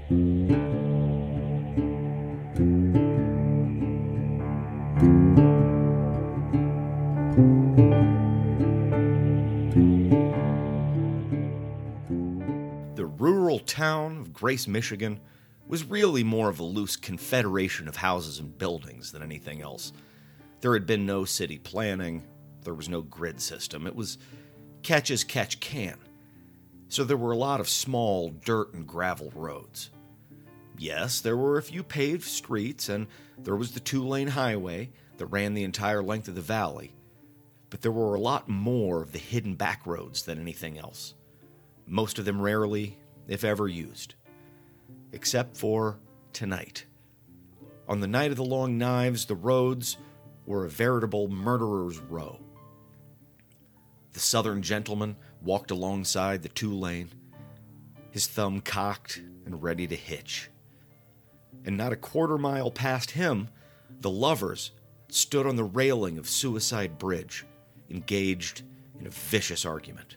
The rural town of Grace, Michigan, was really more of a loose confederation of houses and buildings than anything else. There had been no city planning, there was no grid system. It was catch as catch can. So there were a lot of small dirt and gravel roads. Yes, there were a few paved streets, and there was the 2-lane highway that ran the entire length of the valley. But there were a lot more of the hidden back roads than anything else. Most of them rarely, if ever, used. Except for tonight. On the night of the Long Knives, the roads were a veritable murderer's row. The southern gentleman walked alongside the 2-lane, his thumb cocked and ready to hitch. And not a quarter-mile past him, the lovers stood on the railing of Suicide Bridge, engaged in a vicious argument.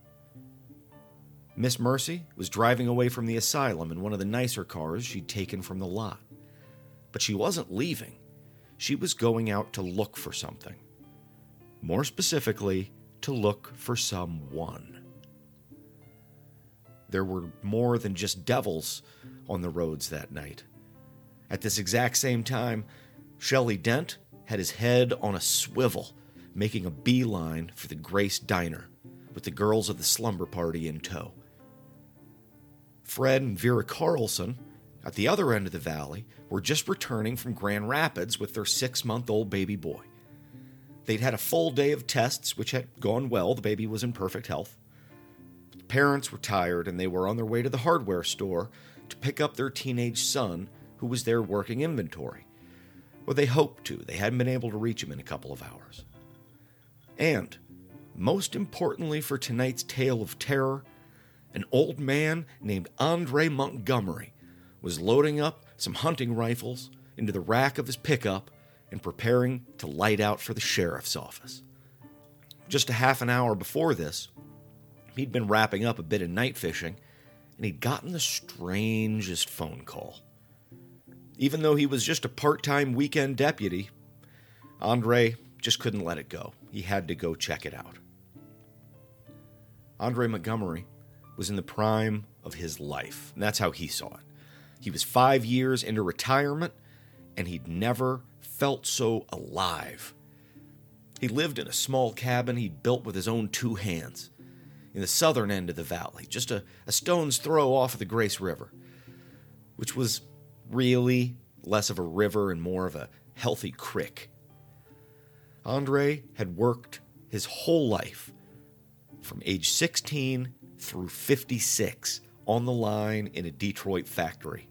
Miss Mercy was driving away from the asylum in one of the nicer cars she'd taken from the lot. But she wasn't leaving. She was going out to look for something. More specifically, to look for someone. There were more than just devils on the roads that night. At this exact same time, Shelley Dent had his head on a swivel, making a beeline for the Grace Diner, with the girls of the slumber party in tow. Fred and Vera Carlson, at the other end of the valley, were just returning from Grand Rapids with their 6-month-old baby boy. They'd had a full day of tests, which had gone well. The baby was in perfect health. The parents were tired, and they were on their way to the hardware store to pick up their teenage son, who was there working inventory. Well, they hoped to. They hadn't been able to reach him in a couple of hours. And, most importantly for tonight's tale of terror, an old man named Andre Montgomery was loading up some hunting rifles into the rack of his pickup and preparing to light out for the sheriff's office. Just a half an hour before this, he'd been wrapping up a bit of night fishing, and he'd gotten the strangest phone call. Even though he was just a part-time weekend deputy, Andre just couldn't let it go. He had to go check it out. Andre Montgomery was in the prime of his life, and that's how he saw it. He was 5 years into retirement, and he'd never felt so alive. He lived in a small cabin he'd built with his own 2 hands in the southern end of the valley, just a stone's throw off of the Grace River, which was really less of a river and more of a healthy creek. Andre had worked his whole life, from age 16 through 56, on the line in a Detroit factory.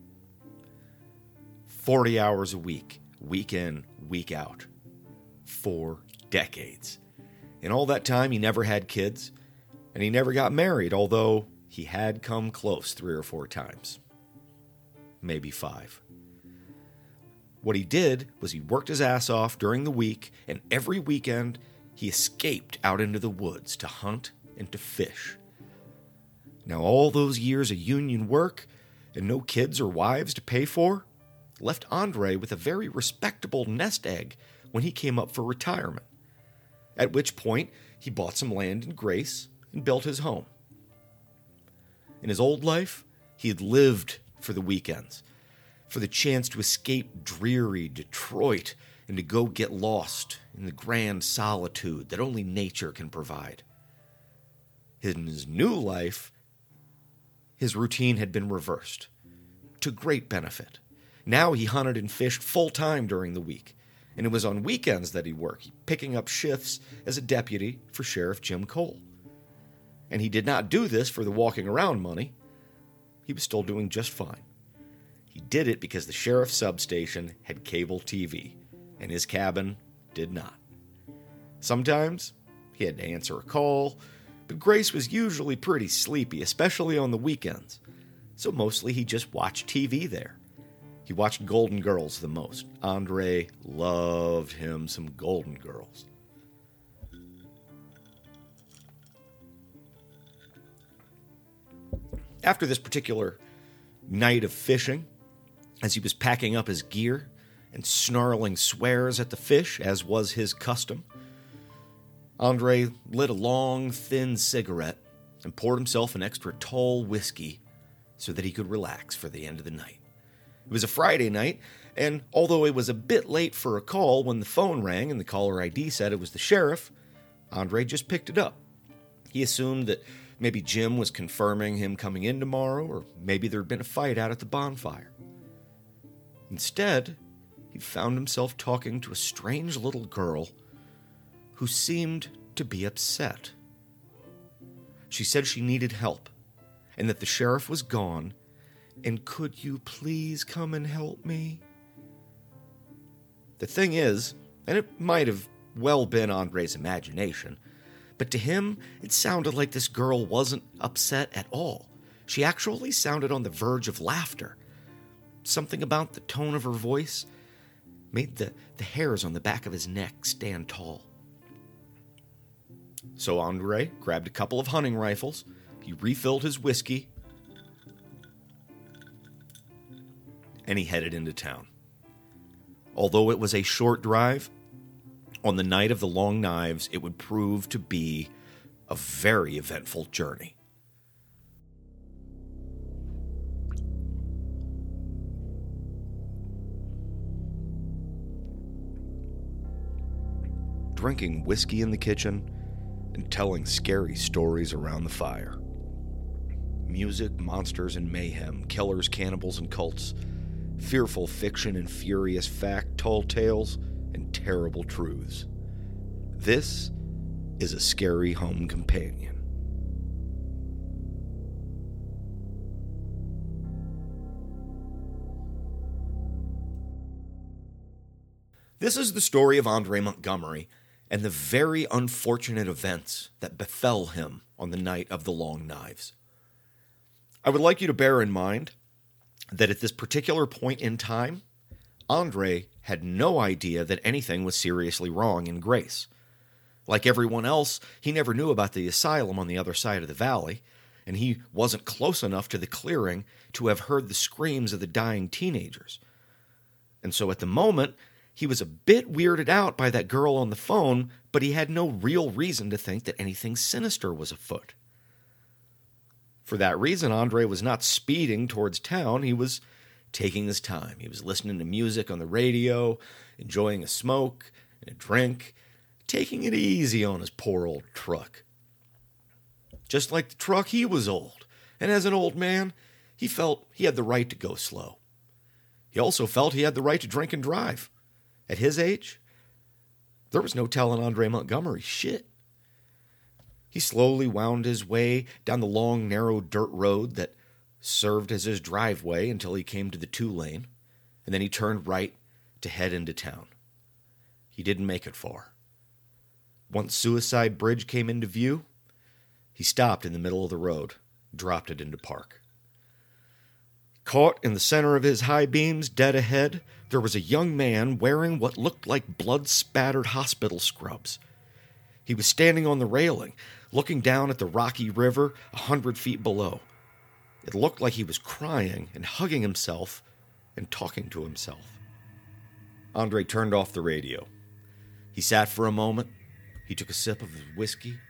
40 hours a week, week in, week out, for decades. In all that time, he never had kids, and he never got married, although he had come close 3 or 4 times. Maybe 5. What he did was he worked his ass off during the week, and every weekend he escaped out into the woods to hunt and to fish. Now, all those years of union work and no kids or wives to pay for left Andre with a very respectable nest egg when he came up for retirement, at which point he bought some land in Grace and built his home. In his old life, he had lived for the weekends, for the chance to escape dreary Detroit and to go get lost in the grand solitude that only nature can provide. In his new life, his routine had been reversed, to great benefit. Now he hunted and fished full-time during the week, and it was on weekends that he worked, picking up shifts as a deputy for Sheriff Jim Cole. And he did not do this for the walking around money. He was still doing just fine. He did it because the sheriff's substation had cable TV, and his cabin did not. Sometimes he had to answer a call, but Grace was usually pretty sleepy, especially on the weekends, so mostly he just watched TV there. He watched Golden Girls the most. Andre loved him some Golden Girls. After this particular night of fishing, as he was packing up his gear and snarling swears at the fish, as was his custom, Andre lit a long, thin cigarette and poured himself an extra tall whiskey so that he could relax for the end of the night. It was a Friday night, and although it was a bit late for a call, when the phone rang and the caller ID said it was the sheriff, Andre just picked it up. He assumed that maybe Jim was confirming him coming in tomorrow, or maybe there'd been a fight out at the bonfire. Instead, he found himself talking to a strange little girl who seemed to be upset. She said she needed help, and that the sheriff was gone, and could you please come and help me? The thing is, and it might have well been Andre's imagination, but to him, it sounded like this girl wasn't upset at all. She actually sounded on the verge of laughter. Something about the tone of her voice made the hairs on the back of his neck stand tall. So Andre grabbed a couple of hunting rifles, he refilled his whiskey, and he headed into town. Although it was a short drive, on the night of the Long Knives, it would prove to be a very eventful journey. Drinking whiskey in the kitchen and telling scary stories around the fire. Music, monsters, and mayhem, killers, cannibals, and cults. Fearful fiction and furious fact, tall tales, and terrible truths. This is a scary home companion. This is the story of Andre Montgomery and the very unfortunate events that befell him on the night of the Long Knives. I would like you to bear in mind that at this particular point in time, Andre had no idea that anything was seriously wrong in Grace. Like everyone else, he never knew about the asylum on the other side of the valley, and he wasn't close enough to the clearing to have heard the screams of the dying teenagers. And so at the moment, he was a bit weirded out by that girl on the phone, but he had no real reason to think that anything sinister was afoot. For that reason, Andre was not speeding towards town. He was taking his time. He was listening to music on the radio, enjoying a smoke and a drink, taking it easy on his poor old truck. Just like the truck, he was old, and as an old man, he felt he had the right to go slow. He also felt he had the right to drink and drive. At his age, there was no telling Andre Montgomery shit. He slowly wound his way down the long, narrow dirt road that served as his driveway until he came to the 2-lane, and then he turned right to head into town. He didn't make it far. Once Suicide Bridge came into view, he stopped in the middle of the road, dropped it into park. Caught in the center of his high beams, dead ahead, there was a young man wearing what looked like blood-spattered hospital scrubs. He was standing on the railing, looking down at the rocky river 100 feet below. It looked like he was crying and hugging himself and talking to himself. Andre turned off the radio. He sat for a moment. He took a sip of his whiskey.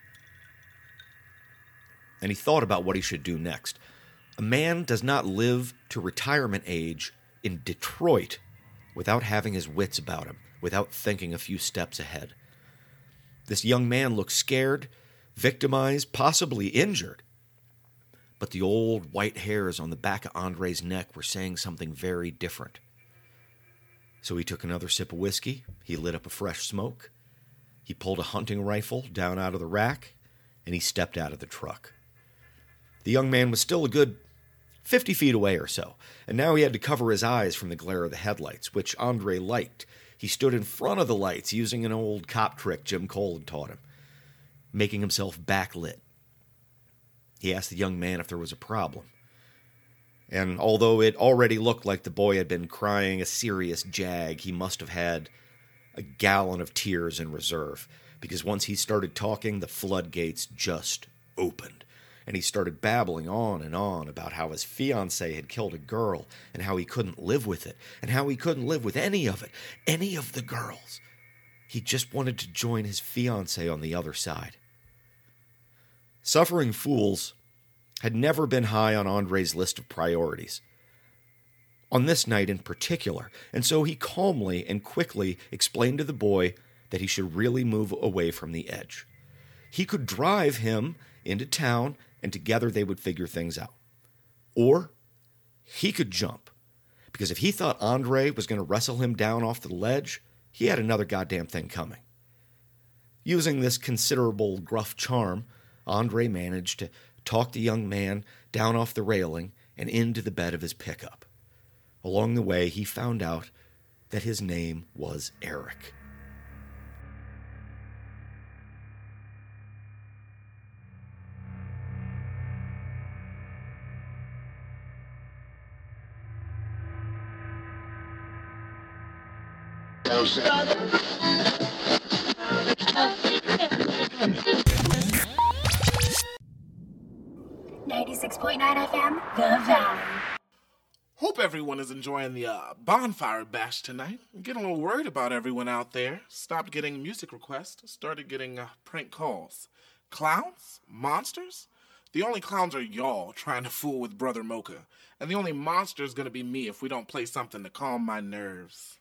And he thought about what he should do next. A man does not live to retirement age in Detroit without having his wits about him, without thinking a few steps ahead. This young man looked scared, victimized, possibly injured. But the old white hairs on the back of Andre's neck were saying something very different. So he took another sip of whiskey, he lit up a fresh smoke, he pulled a hunting rifle down out of the rack, and he stepped out of the truck. The young man was still a good 50 feet away or so, and now he had to cover his eyes from the glare of the headlights, which Andre liked. He stood in front of the lights using an old cop trick Jim Cole had taught him, making himself backlit. He asked the young man if there was a problem. And although it already looked like the boy had been crying a serious jag, he must have had a gallon of tears in reserve, because once he started talking, the floodgates just opened. and he started babbling on and on about how his fiancée had killed a girl and how he couldn't live with it and how he couldn't live with any of it, any of the girls. He just wanted to join his fiancée on the other side. Suffering fools had never been high on Andre's list of priorities, on this night in particular, and so he calmly and quickly explained to the boy that he should really move away from the edge. He could drive him into town, and together they would figure things out. Or he could jump, because if he thought Andre was going to wrestle him down off the ledge, he had another goddamn thing coming. Using this considerable gruff charm, Andre managed to talk the young man down off the railing and into the bed of his pickup. Along the way, he found out that his name was Eric. FM, The Valley. Hope everyone is enjoying the bonfire bash tonight. I'm getting a little worried about everyone out there. Stopped getting music requests, started getting prank calls. Clowns? Monsters? The only clowns are y'all trying to fool with Brother Mocha. And the only monster is going to be me if we don't play something to calm my nerves.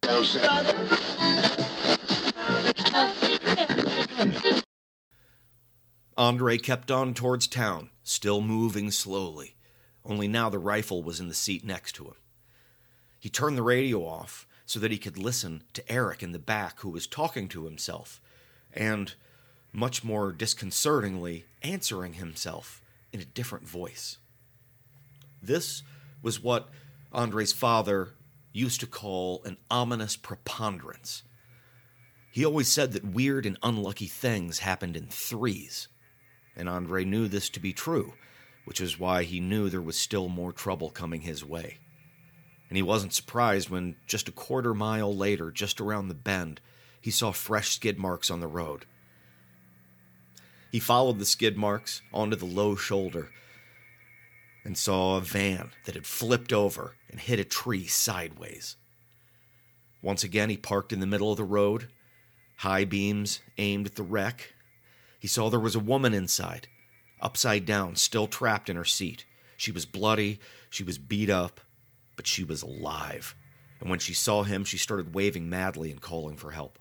Andre kept on towards town, still moving slowly. Only now the rifle was in the seat next to him. He turned the radio off so that he could listen to Eric in the back, who was talking to himself, and, much more disconcertingly, answering himself in a different voice. This was what Andre's father used to call an ominous preponderance. He always said that weird and unlucky things happened in threes, and Andre knew this to be true, which is why he knew there was still more trouble coming his way. And he wasn't surprised when, just a quarter mile later, just around the bend, he saw fresh skid marks on the road. He followed the skid marks onto the low shoulder and saw a van that had flipped over and hit a tree sideways. Once again, he parked in the middle of the road, high beams aimed at the wreck. He saw there was a woman inside, upside down, still trapped in her seat. She was bloody, she was beat up, but she was alive. And when she saw him, she started waving madly and calling for help.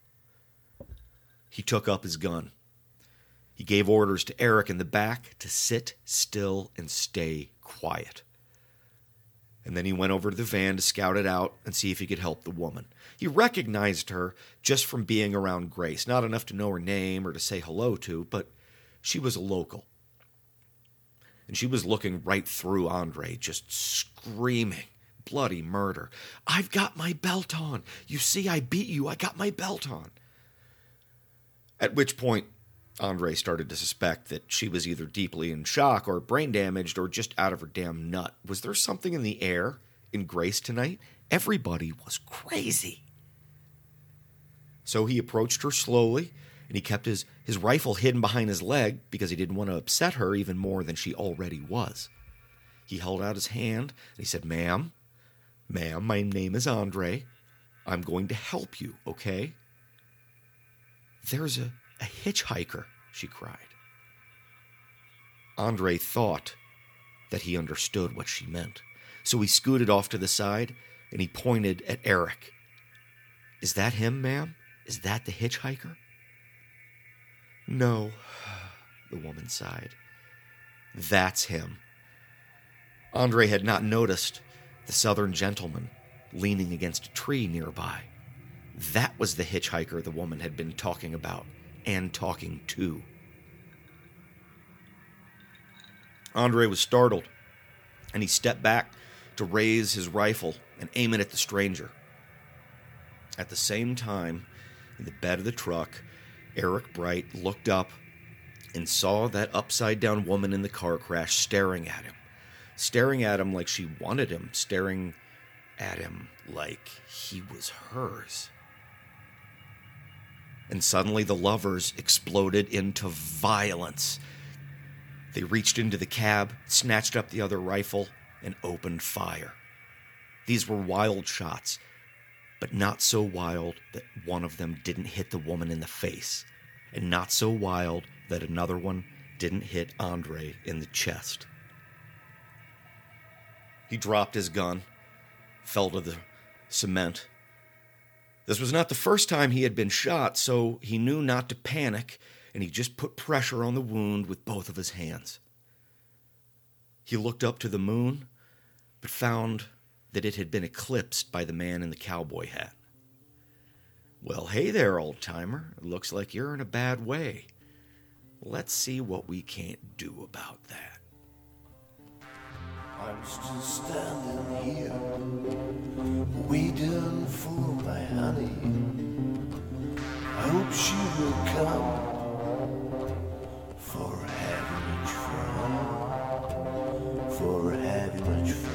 He took up his gun. He gave orders to Eric in the back to sit still and stay quiet. And then he went over to the van to scout it out and see if he could help the woman. He recognized her just from being around Grace, not enough to know her name or to say hello to, but she was a local. And she was looking right through Andre, just screaming bloody murder. "I've got my belt on. You see, I beat you. I got my belt on." At which point, Andre started to suspect that she was either deeply in shock or brain damaged or just out of her damn nut. Was there something in the air in Grace tonight? Everybody was crazy. So he approached her slowly, and he kept his rifle hidden behind his leg because he didn't want to upset her even more than she already was. He held out his hand, and he said, Ma'am, my name is Andre. I'm going to help you, okay?" "There's a hitchhiker," she cried. Andre thought that he understood what she meant, so he scooted off to the side, and he pointed at Eric. "Is that him, ma'am? Is that the hitchhiker?" "No," the woman sighed. "That's him." Andre had not noticed the southern gentleman leaning against a tree nearby. That was the hitchhiker the woman had been talking about and talking to. Andre was startled, and he stepped back to raise his rifle and aim it at the stranger. At the same time, in the bed of the truck, Eric Bright looked up and saw that upside-down woman in the car crash staring at him like she wanted him, staring at him like he was hers. And suddenly the lovers exploded into violence. They reached into the cab, snatched up the other rifle, and opened fire. These were wild shots, but not so wild that one of them didn't hit the woman in the face, and not so wild that another one didn't hit Andre in the chest. He dropped his gun, fell to the cement. This was not the first time he had been shot, so he knew not to panic, and he just put pressure on the wound with both of his hands. He looked up to the moon, but found that it had been eclipsed by the man in the cowboy hat. "Well, hey there, old-timer. It looks like you're in a bad way. Let's see what we can't do about that." I'm still standing here, waiting for my honey. I hope she will come for having much fun, for having much fun.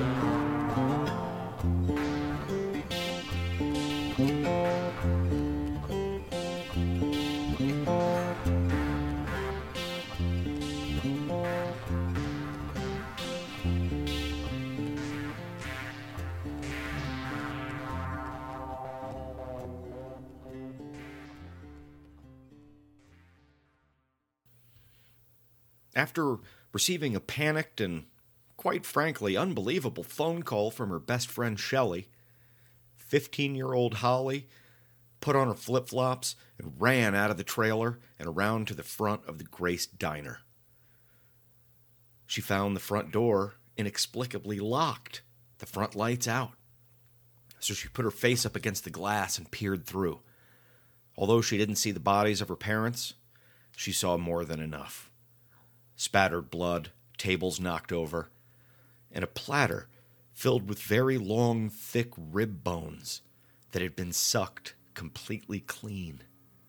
After receiving a panicked and, quite frankly, unbelievable phone call from her best friend Shelley, 15-year-old Holly put on her flip-flops and ran out of the trailer and around to the front of the Grace Diner. She found the front door inexplicably locked, the front lights out. So she put her face up against the glass and peered through. Although she didn't see the bodies of her parents, she saw more than enough. Spattered blood, tables knocked over, and a platter filled with very long, thick rib bones that had been sucked completely clean.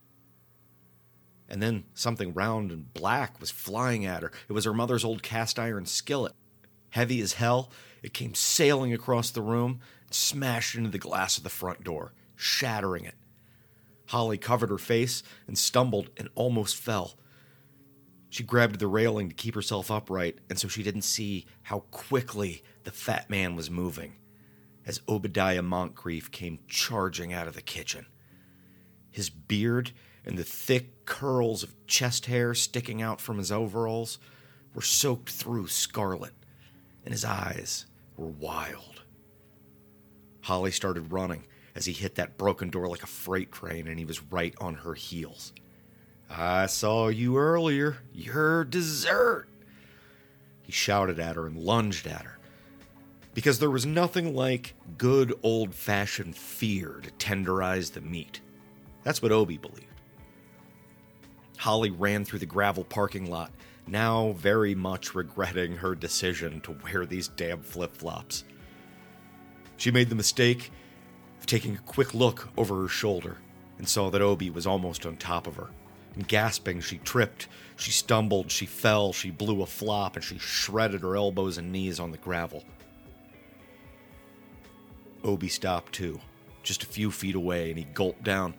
And then something round and black was flying at her. It was her mother's old cast-iron skillet. Heavy as hell, it came sailing across the room and smashed into the glass of the front door, shattering it. Holly covered her face and stumbled and almost fell. She grabbed the railing to keep herself upright, and so she didn't see how quickly the fat man was moving as Obadiah Moncrief came charging out of the kitchen. His beard and the thick curls of chest hair sticking out from his overalls were soaked through scarlet, and his eyes were wild. Holly started running as he hit that broken door like a freight train, and he was right on her heels. "I saw you earlier. You're dessert," he shouted at her and lunged at her, because there was nothing like good old-fashioned fear to tenderize the meat. That's what Obi believed. Holly ran through the gravel parking lot, now very much regretting her decision to wear these damn flip-flops. She made the mistake of taking a quick look over her shoulder and saw that Obi was almost on top of her. And gasping, she tripped, she stumbled, she fell, she blew a flop, and she shredded her elbows and knees on the gravel. Obi stopped too, just a few feet away, and he gulped down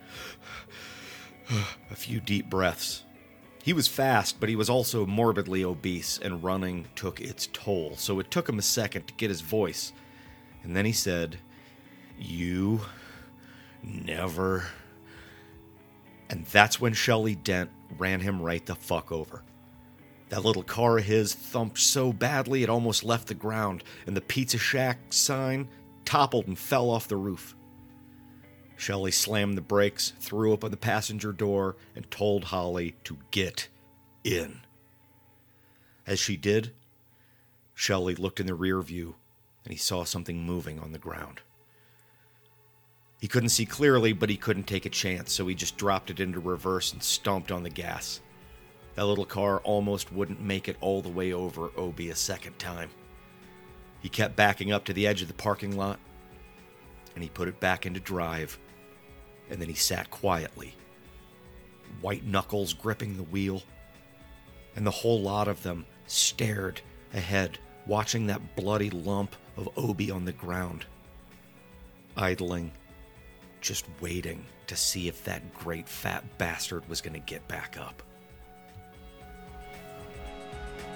a few deep breaths. He was fast, but he was also morbidly obese, and running took its toll, so it took him a second to get his voice. And then he said, "You never..." And that's when Shelley Dent ran him right the fuck over. That little car of his thumped so badly it almost left the ground, and the Pizza Shack sign toppled and fell off the roof. Shelley slammed the brakes, threw open the passenger door, and told Holly to get in. As she did, Shelley looked in the rear view, and he saw something moving on the ground. He couldn't see clearly, but he couldn't take a chance, so he just dropped it into reverse and stomped on the gas. That little car almost wouldn't make it all the way over Obi a second time. He kept backing up to the edge of the parking lot, and he put it back into drive, and then he sat quietly, white knuckles gripping the wheel, and the whole lot of them stared ahead, watching that bloody lump of Obi on the ground, idling, just waiting to see if that great fat bastard was going to get back up.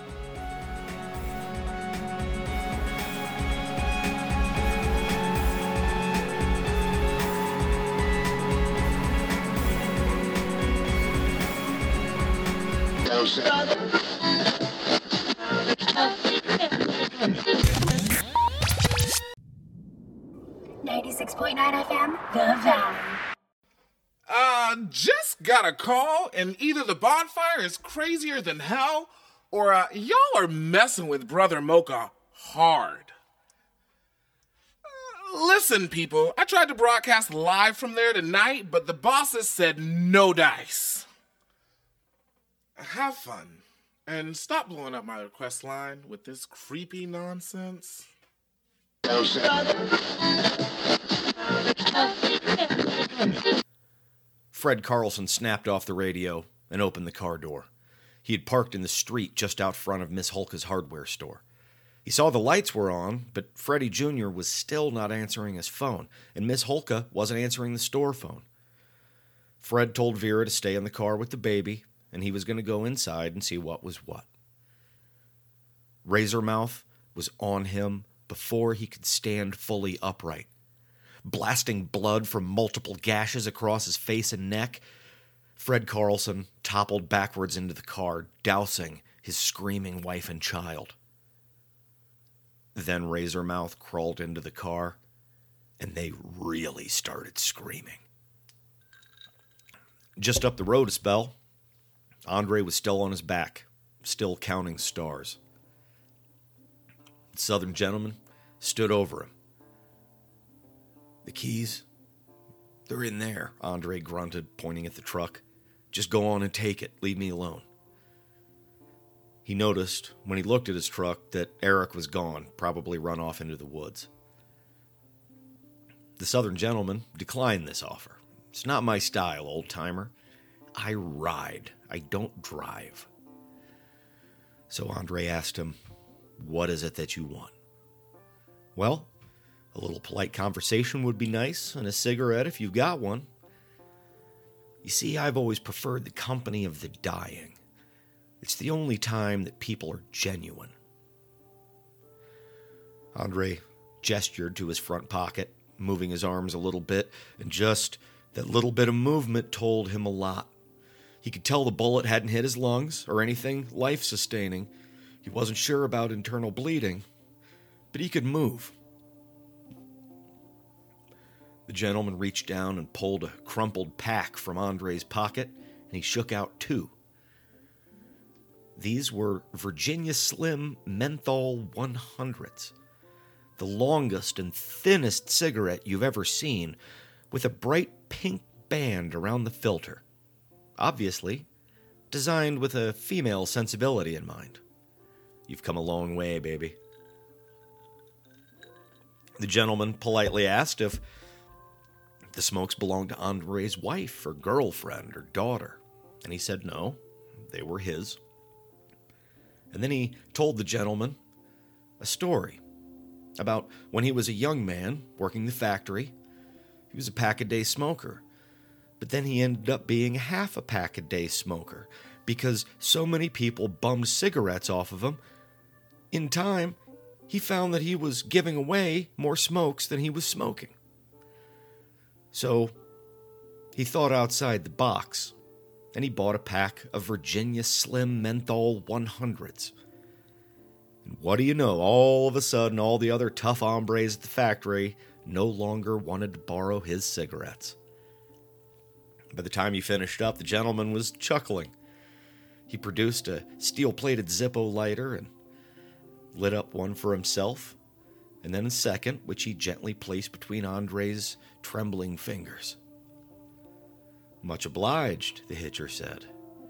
FM, The Valley. Just got a call, and either the bonfire is crazier than hell, or y'all are messing with Brother Mocha hard. Listen, people, I tried to broadcast live from there tonight, but the bosses said no dice. Have fun, and stop blowing up my request line with this creepy nonsense. Fred Carlson snapped off the radio and opened the car door. He had parked in the street just out front of Miss Holka's hardware store. He saw the lights were on, but Freddie Jr. was still not answering his phone, and Miss Holka wasn't answering the store phone. Fred told Vera to stay in the car with the baby, and he was going to go inside and see what was what. Razormouth was on him before he could stand fully upright. Blasting blood from multiple gashes across his face and neck, Fred Carlson toppled backwards into the car, dousing his screaming wife and child. Then Razormouth crawled into the car, and they really started screaming. Just up the road a spell, Andre was still on his back, still counting stars. The Southern gentleman stood over him. "The keys? They're in there," Andre grunted, pointing at the truck. "Just go on and take it. Leave me alone." He noticed, when he looked at his truck, that Eric was gone, probably run off into the woods. The Southern gentleman declined this offer. "It's not my style, old-timer. I ride. I don't drive." So Andre asked him, "What is it that you want?" "Well, a little polite conversation would be nice, and a cigarette if you've got one. You see, I've always preferred the company of the dying. It's the only time that people are genuine." Andre gestured to his front pocket, moving his arms a little bit, and just that little bit of movement told him a lot. He could tell the bullet hadn't hit his lungs or anything life-sustaining. He wasn't sure about internal bleeding, but he could move. The gentleman reached down and pulled a crumpled pack from Andre's pocket, and he shook out 2. These were Virginia Slim Menthol 100s, the longest and thinnest cigarette you've ever seen, with a bright pink band around the filter. Obviously, designed with a female sensibility in mind. "You've come a long way, baby." The gentleman politely asked if the smokes belonged to Andre's wife or girlfriend or daughter, and he said no, they were his. And then he told the gentleman a story about when he was a young man working the factory. He was a pack-a-day smoker, but then he ended up being a half-a-pack-a-day smoker because so many people bummed cigarettes off of him. In time, he found that he was giving away more smokes than he was smoking. So he thought outside the box, and he bought a pack of Virginia Slim Menthol 100s. And what do you know, all of a sudden, all the other tough hombres at the factory no longer wanted to borrow his cigarettes. By the time he finished up, the gentleman was chuckling. He produced a steel-plated Zippo lighter and lit up one for himself, and then a second, which he gently placed between Andre's trembling fingers. "Much obliged," the hitcher said.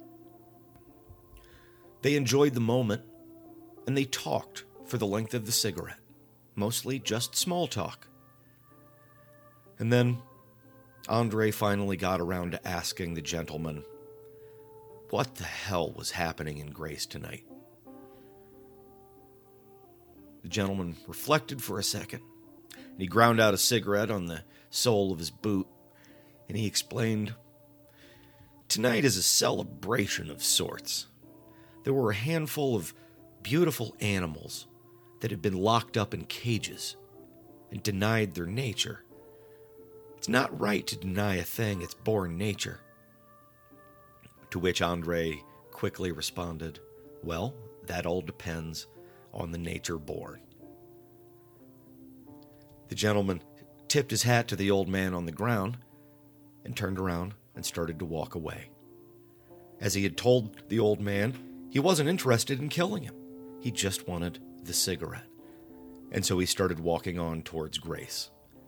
They enjoyed the moment, and they talked for the length of the cigarette, mostly just small talk. And then Andre finally got around to asking the gentleman what the hell was happening in Grace tonight. The gentleman reflected for a second, and he ground out a cigarette on the sole of his boot, and he explained, "Tonight is a celebration of sorts. There were a handful of beautiful animals that had been locked up in cages and denied their nature. It's not right to deny a thing its born nature." To which Andre quickly responded, "Well, that all depends on the nature born." The gentleman tipped his hat to the old man on the ground and turned around and started to walk away. As he had told the old man, he wasn't interested in killing him. He just wanted the cigarette. And so he started walking on towards Grace.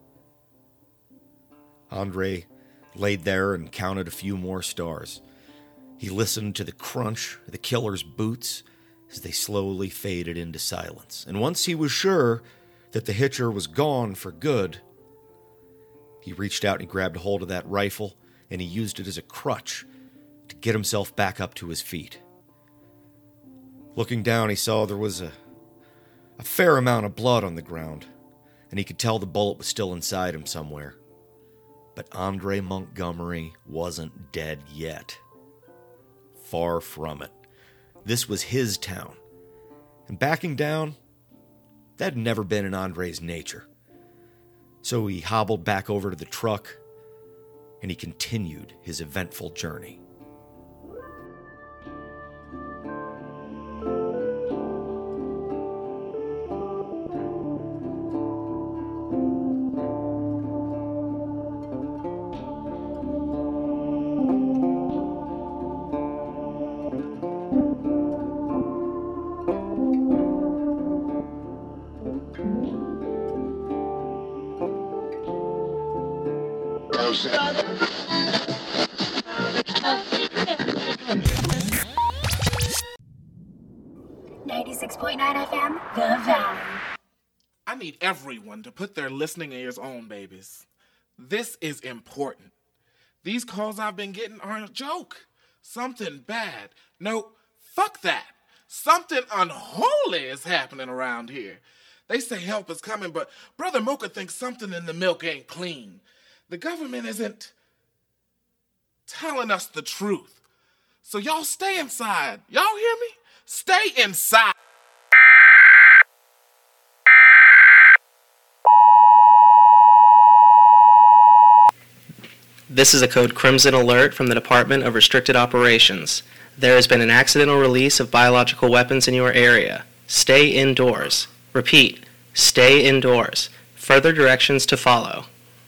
Andre laid there and counted a few more stars. He listened to the crunch of the killer's boots as they slowly faded into silence. And once he was sure that the hitcher was gone for good, he reached out and he grabbed a hold of that rifle, and he used it as a crutch to get himself back up to his feet. Looking down, he saw there was a fair amount of blood on the ground, and he could tell the bullet was still inside him somewhere. But Andre Montgomery wasn't dead yet. Far from it. This was his town. And backing down, that had never been in Andre's nature. So he hobbled back over to the truck, and he continued his eventful journey. FM, The Valley. I need everyone to put their listening ears on, babies. This is important. These calls I've been getting aren't a joke. Something bad. No, fuck that. Something unholy is happening around here. They say help is coming, but Brother Mocha thinks something in the milk ain't clean. The government isn't telling us the truth. So y'all stay inside. Y'all hear me? Stay inside. This is a code Crimson Alert from the Department of Restricted Operations. There has been an accidental release of biological weapons in your area. Stay indoors. Repeat, stay indoors. Further directions to follow.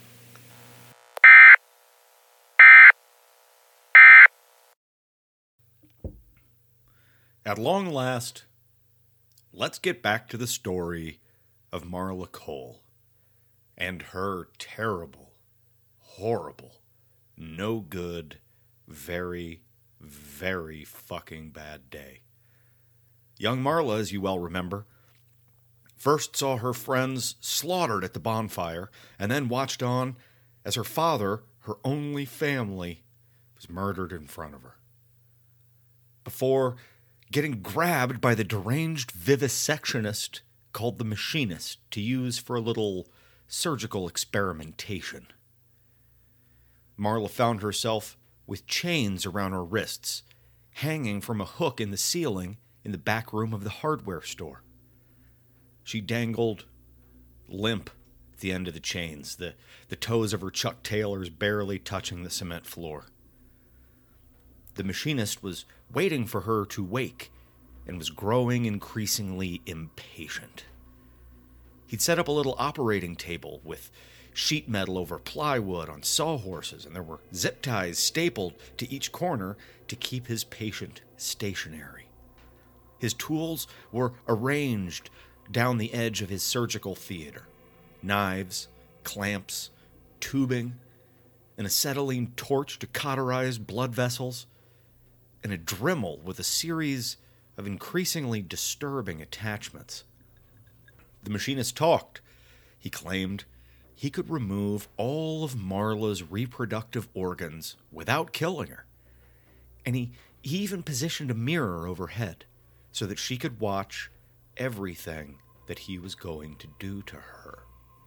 At long last, let's get back to the story of Marla Cole and her terrible, horrible, no good, very, very fucking bad day. Young Marla, as you well remember, first saw her friends slaughtered at the bonfire and then watched on as her father, her only family, was murdered in front of her. Before getting grabbed by the deranged vivisectionist called the Machinist to use for a little surgical experimentation. Marla found herself with chains around her wrists, hanging from a hook in the ceiling in the back room of the hardware store. She dangled limp at the end of the chains, the toes of her Chuck Taylors barely touching the cement floor. The Machinist was waiting for her to wake and was growing increasingly impatient. He'd set up a little operating table with sheet metal over plywood on sawhorses, and there were zip ties stapled to each corner to keep his patient stationary. His tools were arranged down the edge of his surgical theater. Knives, clamps, tubing, an acetylene torch to cauterize blood vessels, and a Dremel with a series of increasingly disturbing attachments. The Machinist talked. He claimed he could remove all of Marla's reproductive organs without killing her. And he even positioned a mirror overhead so that she could watch everything that he was going to do to her.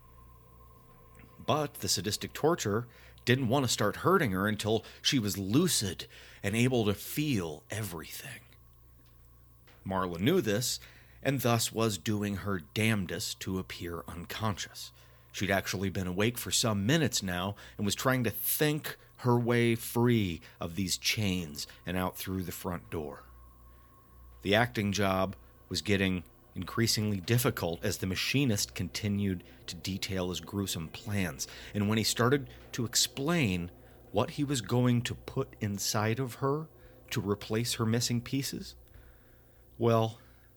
But the sadistic torturer didn't want to start hurting her until she was lucid and able to feel everything. Marla knew this, and thus was doing her damnedest to appear unconscious. She'd actually been awake for some minutes now and was trying to think her way free of these chains and out through the front door. The acting job was getting increasingly difficult as the machinist continued to detail his gruesome plans. And when he started to explain what he was going to put inside of her to replace her missing pieces, well,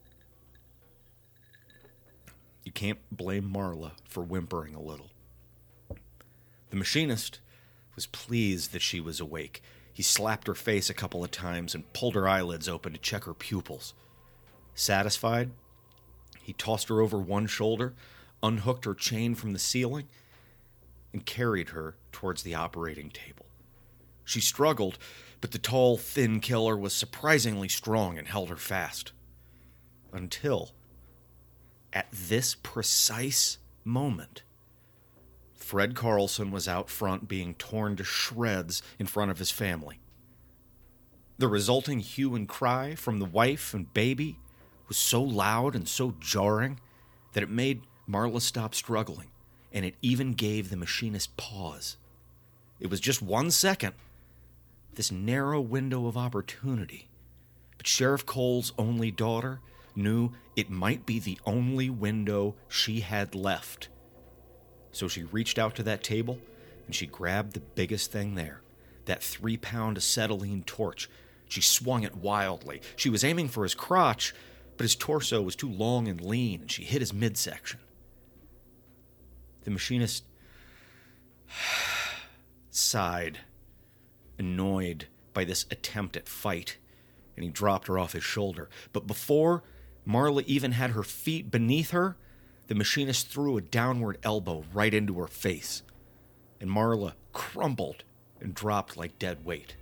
you can't blame Marla for whimpering a little. The machinist was pleased that she was awake. He slapped her face a couple of times and pulled her eyelids open to check her pupils. Satisfied, he tossed her over one shoulder, unhooked her chain from the ceiling, and carried her towards the operating table. She struggled, but the tall, thin killer was surprisingly strong and held her fast. Until, at this precise moment, Fred Carlson was out front being torn to shreds in front of his family. The resulting hue and cry from the wife and baby was so loud and so jarring that it made Marla stop struggling, and it even gave the machinist pause. It was just 1 second, this narrow window of opportunity, but Sheriff Cole's only daughter knew it might be the only window she had left. So she reached out to that table, and she grabbed the biggest thing there, that 3-pound acetylene torch. She swung it wildly. She was aiming for his crotch, but his torso was too long and lean, and she hit his midsection. The machinist sighed, annoyed by this attempt at fight, and he dropped her off his shoulder. But before Marla even had her feet beneath her, the machinist threw a downward elbow right into her face, and Marla crumbled and dropped like dead weight.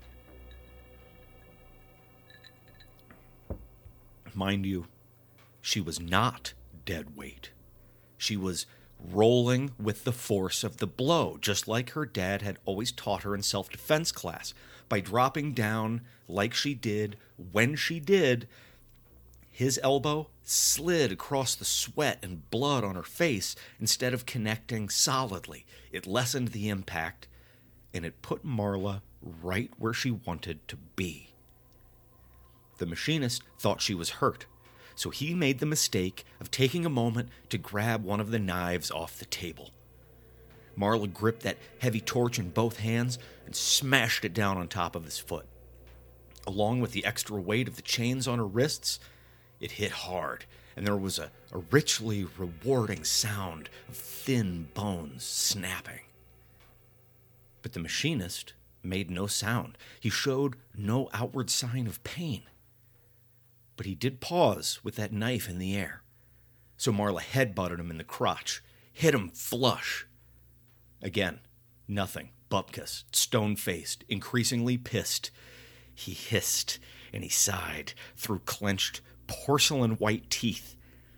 Mind you, she was not dead weight. She was rolling with the force of the blow, just like her dad had always taught her in self-defense class. By dropping down like she did when she did, his elbow slid across the sweat and blood on her face instead of connecting solidly. It lessened the impact, and it put Marla right where she wanted to be. The machinist thought she was hurt, so he made the mistake of taking a moment to grab one of the knives off the table. Marla gripped that heavy torch in both hands and smashed it down on top of his foot. Along with the extra weight of the chains on her wrists, it hit hard, and there was a richly rewarding sound of thin bones snapping. But the machinist made no sound. He showed no outward sign of pain. But he did pause with that knife in the air. So Marla headbutted him in the crotch, hit him flush. Again, nothing. Bupkis, stone-faced, increasingly pissed. He hissed and he sighed through clenched porcelain-white teeth.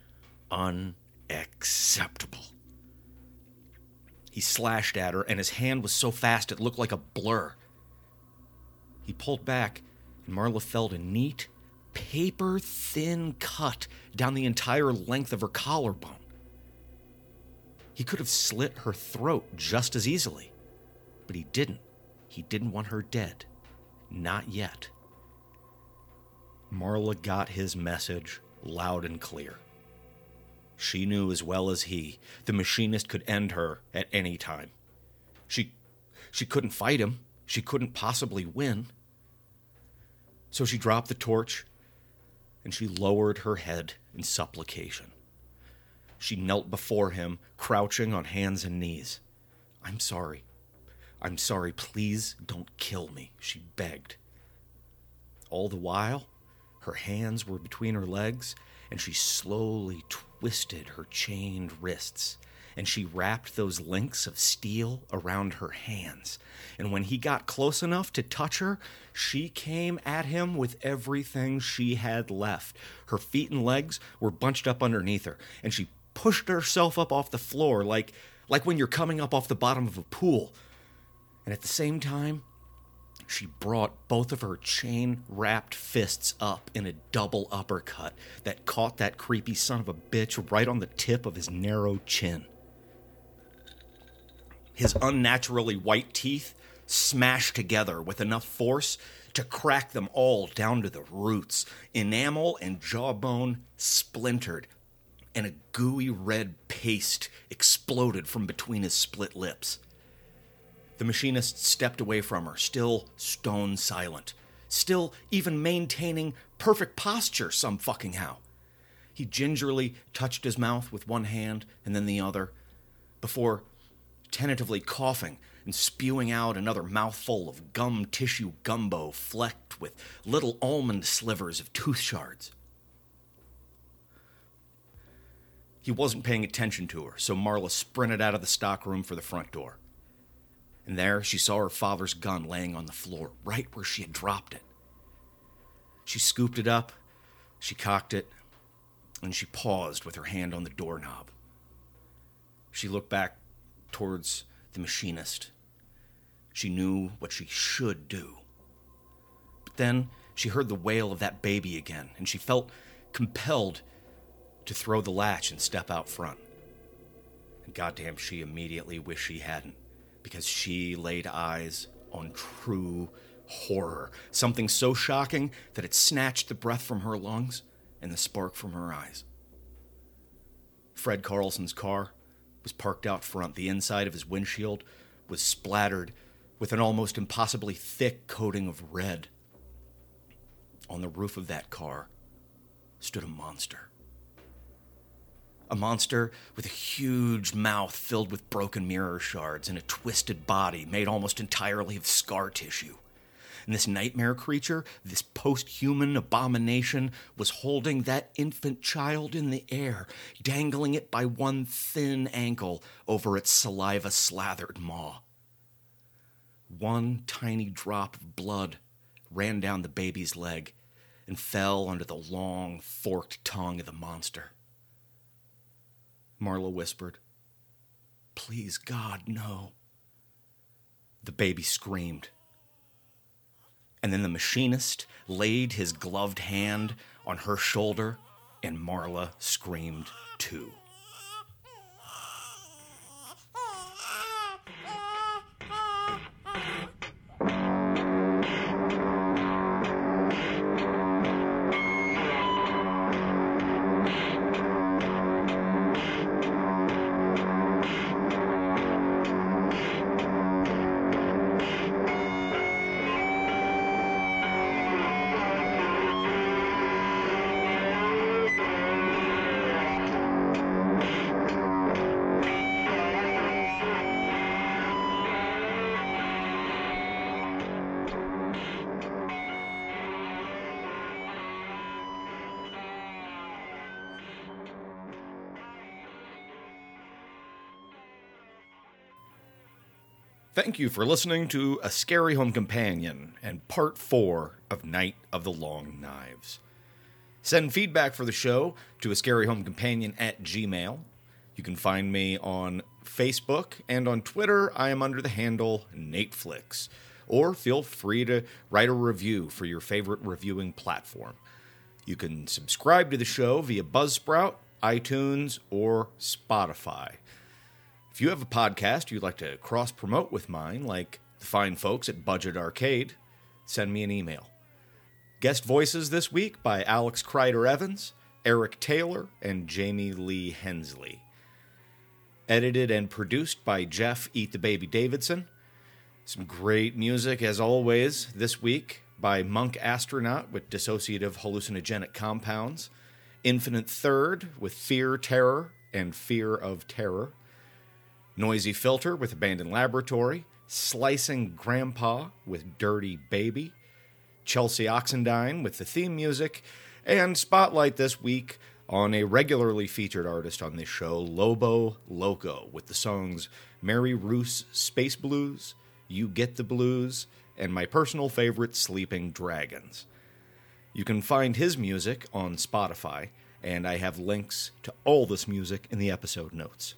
Unacceptable. He slashed at her, and his hand was so fast it looked like a blur. He pulled back, and Marla felt a neat, paper-thin cut down the entire length of her collarbone. He could have slit her throat just as easily, but he didn't. He didn't want her dead. Not yet. Marla got his message loud and clear. She knew as well as he, the machinist could end her at any time. She couldn't fight him. She couldn't possibly win. So she dropped the torch, and she lowered her head in supplication. She knelt before him, crouching on hands and knees. I'm sorry. Please don't kill me," she begged. All the while, her hands were between her legs, and she slowly twisted her chained wrists, and she wrapped those links of steel around her hands. And when he got close enough to touch her, she came at him with everything she had left. Her feet and legs were bunched up underneath her, and she pushed herself up off the floor like when you're coming up off the bottom of a pool. And at the same time, she brought both of her chain-wrapped fists up in a double uppercut that caught that creepy son of a bitch right on the tip of his narrow chin. His unnaturally white teeth smashed together with enough force to crack them all down to the roots. Enamel and jawbone splintered, and a gooey red paste exploded from between his split lips. The machinist stepped away from her, still stone silent, still even maintaining perfect posture some fucking how. He gingerly touched his mouth with one hand and then the other, before tentatively coughing and spewing out another mouthful of gum tissue gumbo flecked with little almond slivers of tooth shards. He wasn't paying attention to her, so Marla sprinted out of the stockroom for the front door. And there she saw her father's gun laying on the floor, right where she had dropped it. She scooped it up, she cocked it, and she paused with her hand on the doorknob. She looked back towards the machinist. She knew what she should do. But then she heard the wail of that baby again, and she felt compelled to throw the latch and step out front. And goddamn, she immediately wished she hadn't, because she laid eyes on true horror, something so shocking that it snatched the breath from her lungs and the spark from her eyes. Fred Carlson's car was parked out front. The inside of his windshield was splattered with an almost impossibly thick coating of red. On the roof of that car stood a monster. A monster with a huge mouth filled with broken mirror shards and a twisted body made almost entirely of scar tissue. And this nightmare creature, this post-human abomination, was holding that infant child in the air, dangling it by one thin ankle over its saliva-slathered maw. One tiny drop of blood ran down the baby's leg and fell onto the long, forked tongue of the monster. Marla whispered, "Please, God, no." The baby screamed. And then the machinist laid his gloved hand on her shoulder, and Marla screamed too. Thank you for listening to A Scary Home Companion and Part 4 of Night of the Long Knives. Send feedback for the show to ascaryhomecompanion@gmail.com. You can find me on Facebook, and on Twitter I am under the handle NateFlix. Or feel free to write a review for your favorite reviewing platform. You can subscribe to the show via Buzzsprout, iTunes, or Spotify. If you have a podcast you'd like to cross-promote with mine, like the fine folks at Budget Arcade, send me an email. Guest voices this week by Alex Kreider-Evans, Eric Taylor, and Jamie Lee Hensley. Edited and produced by Jeff Eat the Baby Davidson. Some great music, as always, this week by Monk Astronaut with Dissociative Hallucinogenic Compounds, Infinite Third with Fear, Terror, and Fear of Terror, Noisy Filter with Abandoned Laboratory, Slicing Grandpa with Dirty Baby, Chelsea Oxendine with the theme music, and spotlight this week on a regularly featured artist on this show, Lobo Loco, with the songs Mary Roos Space Blues, You Get the Blues, and my personal favorite, Sleeping Dragons. You can find his music on Spotify, and I have links to all this music in the episode notes.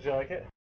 you like it?